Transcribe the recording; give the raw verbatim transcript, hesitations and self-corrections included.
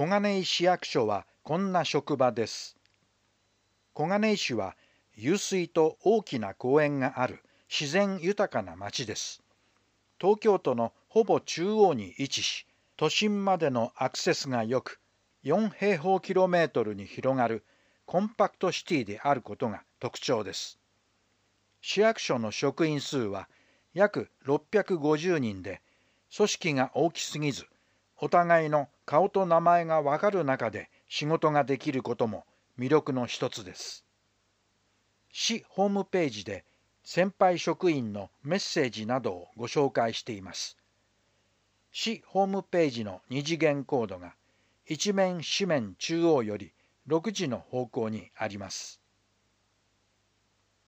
小金井市役所はこんな職場です。小金井市は湧水と大きな公園がある自然豊かな町です。東京都のほぼ中央に位置し、都心までのアクセスが良く、よん平方キロメートルに広がるコンパクトシティであることが特徴です。市役所の職員数は約ろっぴゃくごじゅうにんで、組織が大きすぎず、お互いの顔と名前がわかる中で仕事ができることも魅力の一つです。市ホームページで先輩職員のメッセージなどをご紹介しています。市ホームページの二次元コードが一面紙面中央よりろくじの方向にあります。